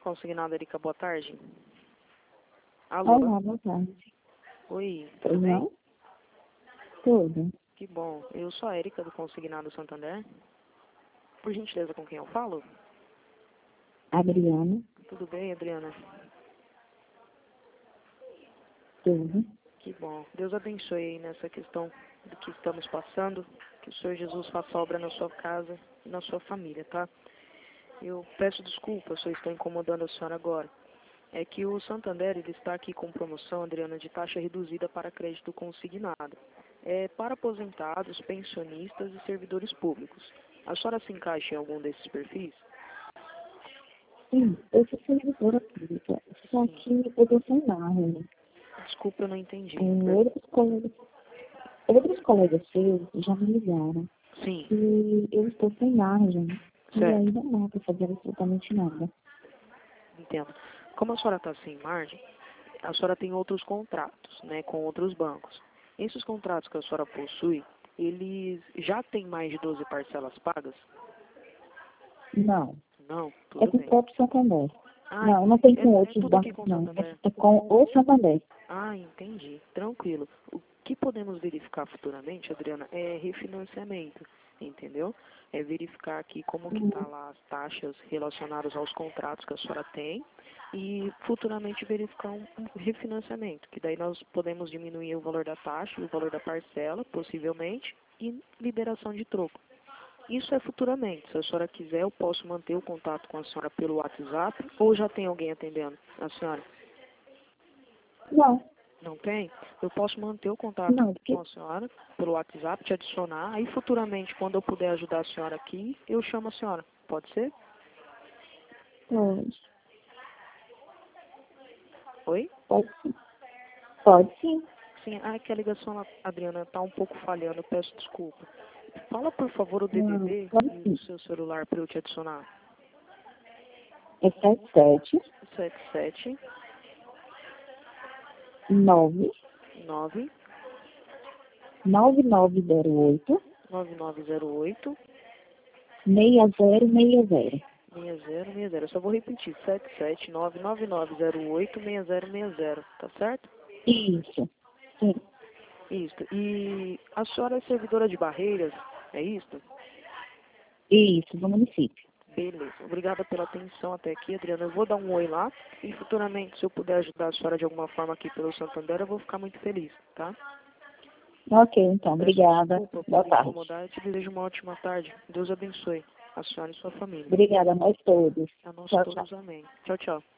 Consignado, Erika, boa tarde. Alô? Olá, boa tarde. Oi, Tudo tudo bem? bem? Tudo. Que bom. Eu sou a Erika do Consignado Santander. Por gentileza, com quem eu falo? Adriana, Tudo bem, Adriana? tudo. Que bom. Deus abençoe aí nessa questão do que estamos passando. Que o Senhor Jesus faça obra na sua casa e na sua família, tá? Eu peço desculpas se eu estou incomodando a senhora agora. É que o Santander ele está aqui com promoção, Adriana, de taxa reduzida para crédito consignado. É para aposentados, pensionistas e servidores públicos. A senhora se encaixa em algum desses perfis? Sim, eu sou servidora pública, só Sim. que eu tô sem nada. Desculpa, eu não entendi. Outros colegas seus já me ligaram Sim, e eu estou sem margem e certo. ainda não para fazer absolutamente nada. Entendo. Como a senhora está sem margem, a senhora tem outros contratos, né, com outros bancos. Esses contratos que a senhora possui, eles já têm mais de 12 parcelas pagas? Não, Não? é Tudo com o bem. próprio Santander. Ah, Não, não tem é com outros tudo aqui bancos, com o não. Santander. É com o Santander. Ah, entendi. Tranquilo. O que podemos verificar futuramente, Adriana, é refinanciamento, entendeu? É verificar aqui como que tá lá as taxas relacionadas aos contratos que a senhora tem e futuramente verificar um refinanciamento, que daí nós podemos diminuir o valor da taxa, o valor da parcela, possivelmente, e liberação de troco. Isso é futuramente. Se a senhora quiser, eu posso manter o contato com a senhora pelo WhatsApp ou já tem alguém atendendo a senhora? Não, Não tem? Eu posso manter o contato não, com porque a senhora pelo WhatsApp, te adicionar. Aí futuramente, quando eu puder ajudar a senhora aqui, eu chamo a senhora. Pode ser? pode, Oi? pode sim. Pode sim. Sim, ah, é que a ligação, Adriana, está um pouco falhando. Eu peço desculpa. Fala, por favor, o Não, DDD pode do sim. seu celular para eu te adicionar. É 77 77 9 9 9908 9908 6060. 6060. Eu só vou repetir. 77999086060. Tá certo? Isso. Sim. Isso. E a senhora é servidora de Barreiras, é isso? Isso, do município. Beleza. Obrigada pela atenção até aqui, Adriana. Eu vou dar um oi lá e futuramente, se eu puder ajudar a senhora de alguma forma aqui pelo Santander, eu vou ficar muito feliz, tá? Ok, então. Peço Obrigada. desculpa Boa por tarde. incomodar. Eu te desejo uma ótima tarde. Deus abençoe a senhora e sua família. Obrigada a nós todos. A nós Tchau, tchau. todos, amém. Tchau, tchau.